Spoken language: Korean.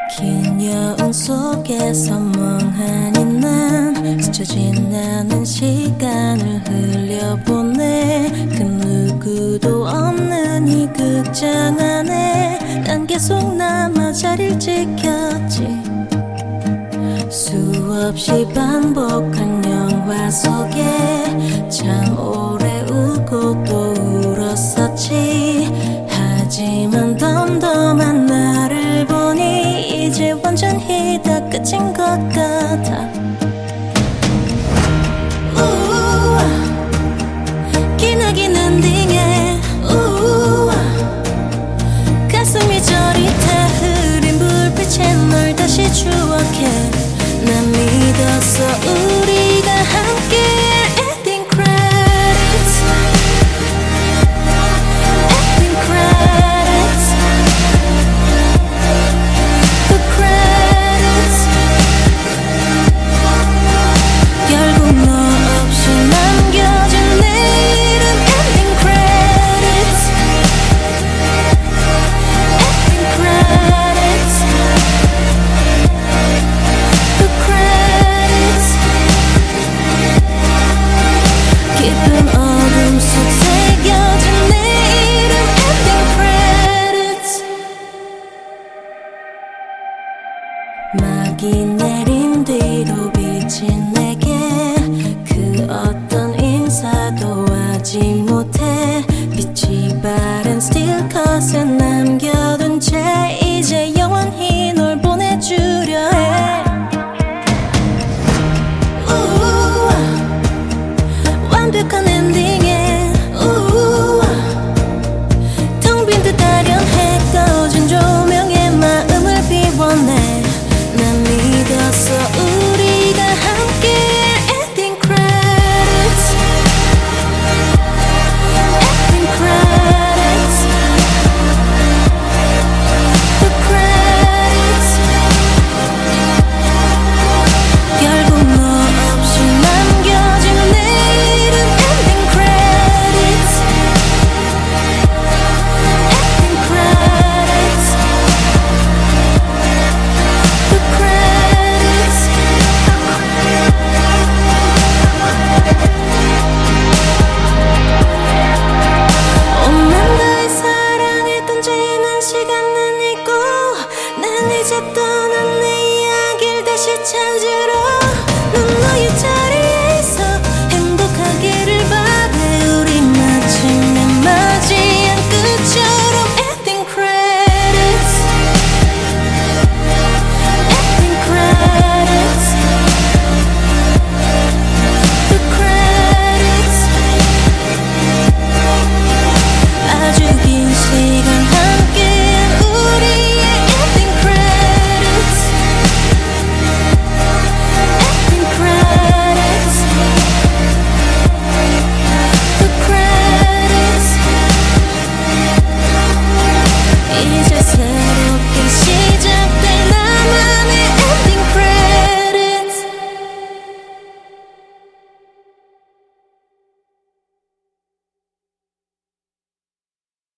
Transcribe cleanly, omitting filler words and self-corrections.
긴 여운 속에서 멍하니 난 스쳐진 않은 시간을 흘려보내. 그 누구도 없는 이 극장 안에 난 계속 남아 자리를 지켰지. 수없이 반복한 영화 속에 참 오래 울고 또 울었었지. 하지만 덤덤한 나를 보니 이제 완전히 다 끝인 것 같아. 기나긴 엔딩에 가슴이 저릿해. 흐린 불빛에 널 다시 추억해. 난 믿었어 우리가 함께. Ending credits, ending credits, the credits. 결국 너 없이 남겨진 내일은 ending credits, ending credits, the credits. 깊은 어둠 속 새겨진 내일은 ending credits. 막이 내린 뒤로 비친 내게 그 어떤 인사도 하지 못해. 빛이 바랜 스틸 컷에